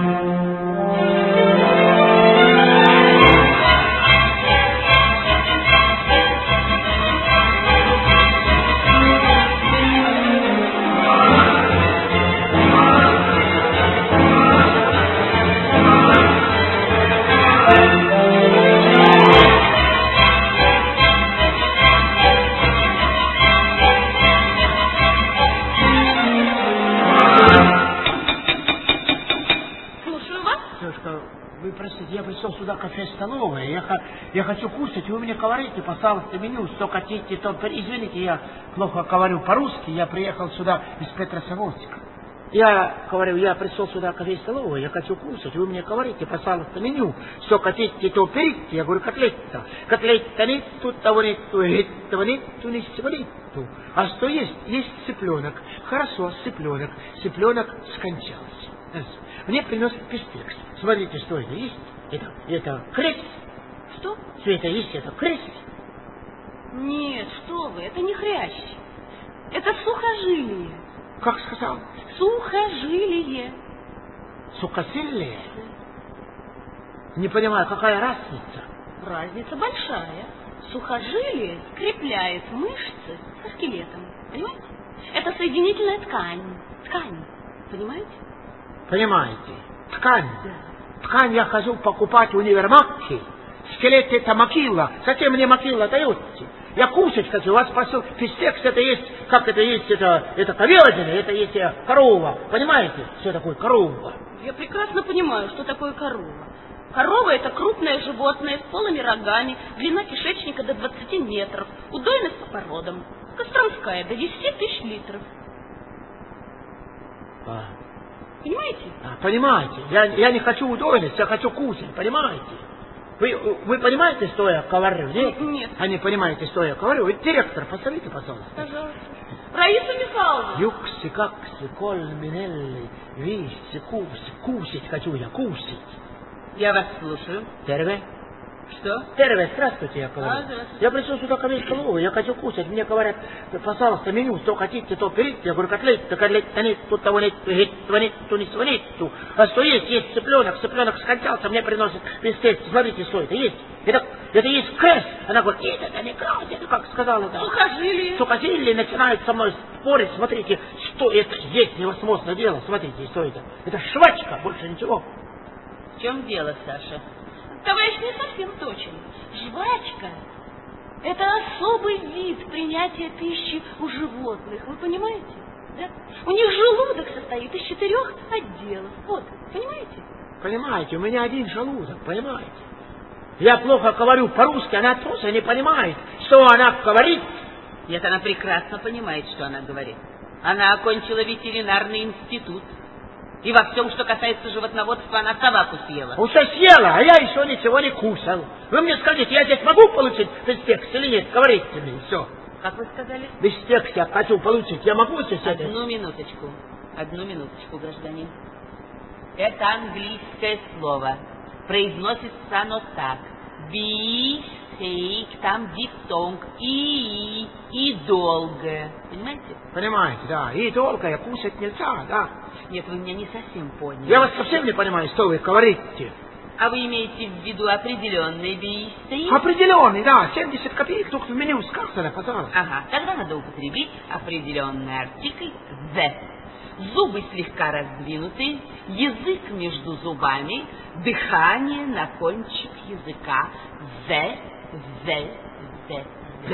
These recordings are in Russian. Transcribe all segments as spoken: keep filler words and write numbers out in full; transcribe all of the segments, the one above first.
Я хочу кушать, вы мне говорите, пожалуйста, меню, что хотите, то... Извините, я плохо говорю по-русски, я приехал сюда из Петрозаводска. Я говорю, я пришел сюда к столовой, я хочу кушать, вы мне говорите, пожалуйста, меню, что хотите, то берите. Я говорю, котлета. Котлета нету, того нету, этого нету, ни всего нету. А что есть? Есть цыпленок. Хорошо, цыпленок. Цыпленок скончался. Мне приносят пестекс. Смотрите, что это есть. Это, это крест. Что? Света, есть это крест? Нет, что вы, это не хрящ. Это сухожилие. Как сказал? Сухожилие. Сухожилие? Не понимаю, какая разница? Разница большая. Сухожилие скрепляет мышцы со скелетом. Понимаете? Это соединительная ткань. Ткань. Понимаете? Понимаете. Ткань. Да. Ткань я хожу покупать в универмарке. Скелет это могила. Зачем мне могила даете? Я кушать хочу. Вас спросил, пестекс это есть, как это есть, это, это говядина, это есть корова. Понимаете, что такое корова? Я прекрасно понимаю, что такое корова. Корова это крупное животное с полыми рогами, длина кишечника до двадцати метров, удойность по породам. Костромская до десяти тысяч литров. А. Понимаете? А, понимаете. Я, я не хочу удойность, я хочу кушать, понимаете? Вы, вы понимаете, что я говорю? Нет? Нет. А не понимаете, что я говорю? Вы директор, посмотрите, пожалуйста. Пожалуйста. Раиса Михайловна. Юкси, какси, коль, минелли, виси, куси. Кусить хочу я, кусить. Я вас слушаю. Терве? Что? Терве, здравствуйте, я говорю. А, здравствуйте. Я пришел сюда ко мне в столовую, я хочу кушать. Мне говорят, пожалуйста, меню, что хотите, то берите. Я говорю, котлета, котлета нет, тут того нет, этого нет, тут ничего нету. А что есть? Есть цыпленок, цыпленок скончался, мне приносят пестекс. Смотрите, что это есть. Это, это есть крест. Она говорит, нет, это не крест, это как сказала. Да. Сухожилие. Сухожилие начинает со мной спорить. Смотрите, что это есть невозможно дело. Смотрите, что это. Это швачка, больше ничего. В чем дело, Саша? Товарищ не совсем точен. Жвачка – это особый вид принятия пищи у животных. Вы понимаете? Да? У них желудок состоит из четырех отделов. Вот, понимаете? Понимаете, у меня один желудок, понимаете? Я плохо говорю по-русски, она тоже не понимает, что она говорит. Нет, она прекрасно понимает, что она говорит. Она окончила ветеринарный институт. И во всем, что касается животноводства, она собаку съела. Уже съела, а я еще ничего не кушал. Вы мне скажите, я здесь могу получить пестекс или нет? Говорите мне, все. Как вы сказали? Пестекс я хочу получить, я могу здесь это? Одну минуточку, одну минуточку, гражданин. Это английское слово. Произносится оно так. Бифстейк, там дифтонг, и, и долго. Понимаете? Понимаете, да. И долго я кушать нельзя, да. Нет, вы меня не совсем поняли. Я вас совсем не понимаю, что вы говорите. А вы имеете в виду определенный бифстейк? Определенный, да. семьдесят копеек только в меню сказано, пожалуйста. Ага, тогда надо употребить определенный артикль «the». Зубы слегка раздвинуты, язык между зубами, дыхание на кончик языка. «The», «the», «the».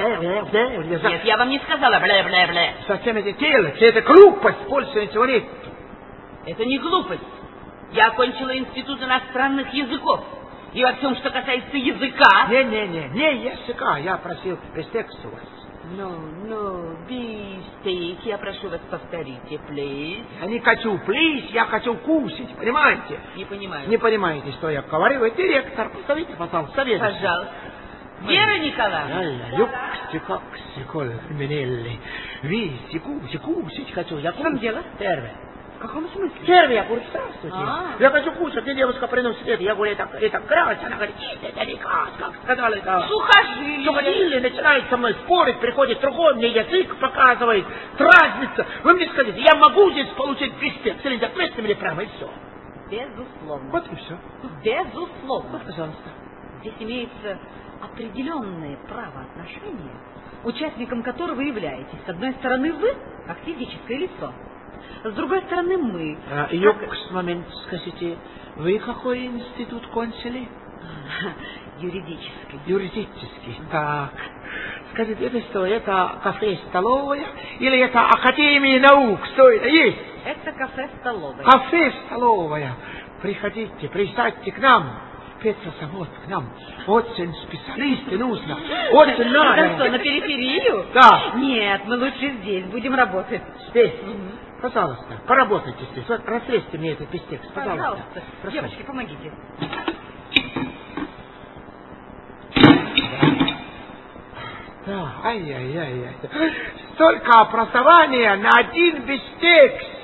Нет, я вам не сказала «бле-бле-бле». Совсем это делать, это глупость, больше ничего нет. Это не глупость. Я окончила институт иностранных языков. И во всем, что касается языка... Не-не-не, не языка, я просил пестекс у вас. Ну, ну, бифстейк, я прошу вас, повторите, please. Я не хочу, please, я хочу кушать, понимаете? Не понимаю. Не понимаете, что я говорю? Вы директор, позовите, пожалуйста, совет. Пожалуйста. Вера Николаевна. Юкси, какси, коль, минелли. Виси, куси, кусить хочу. Я в чем дело? Первое. В каком смысле? Первый, я говорю, здравствуйте. А-а-а. Я хочу кушать, и девушка приносит это. Я говорю, это, это грязь. Она говорит, нет, это не грязь, как сказала это. Сухожилие. Сухожилие начинает со мной спорить, приходит другой, мне язык показывает, дразнится. Вы мне скажите, я могу здесь получить пестекс или нет? Вместе мне прямо и все. Безусловно. Вот и все. Безусловно. Вот, пожалуйста. Здесь имеется определенное правоотношение, участником которого являетесь. С одной стороны вы, как физическое лицо. С другой стороны мы. А, Юкс, момент, скажите, вы какой институт кончили? Юридический. Юридический. Так. Скажите, это что, это кафе-столовая или это Академия наук? Что это есть? Это кафе-столовая. Кафе-столовая. Приходите, присядьте к нам. Спецсовет к нам. Очень специалисты нужно. Очень надо. Это что, на периферию? Да. Нет, мы лучше здесь будем работать. Здесь? Угу. Пожалуйста, поработайте здесь. Вот разрежьте мне этот бифштекс, пожалуйста. Пожалуйста. Прошу. Девочки, помогите. Да, ай-яй-яй-яй. Столько образования на один бифштекс.